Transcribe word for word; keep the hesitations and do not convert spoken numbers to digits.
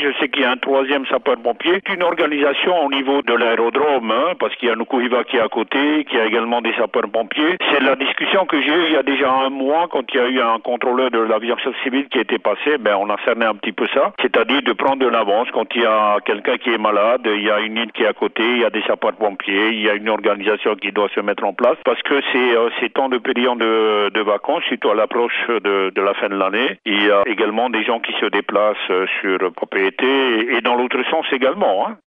je sais qu'il y a un troisième sapeur-pompier. Une organisation au niveau de l'aérodrome, hein, parce qu'il y a Nukuhiva qui est à côté, qui a également des sapeurs-pompiers. C'est la discussion que j'ai eue il y a déjà un mois quand il y a eu un contrôleur de l'aviation civile qui était passé. Ben, on a cerné un petit peu ça. C'est-à-dire de prendre de l'avance quand il y a quelqu'un qui est malade, il y a une île qui est à côté, il y a des sapeurs-pompiers, il y a une organisation qui doit se mettre en place parce que c'est euh, ces temps de période de, de vacances, surtout à l'approche de, de la fin de l'année. Il y a également des gens qui se déplacent sur propriété et, et dans l'autre sens également, hein.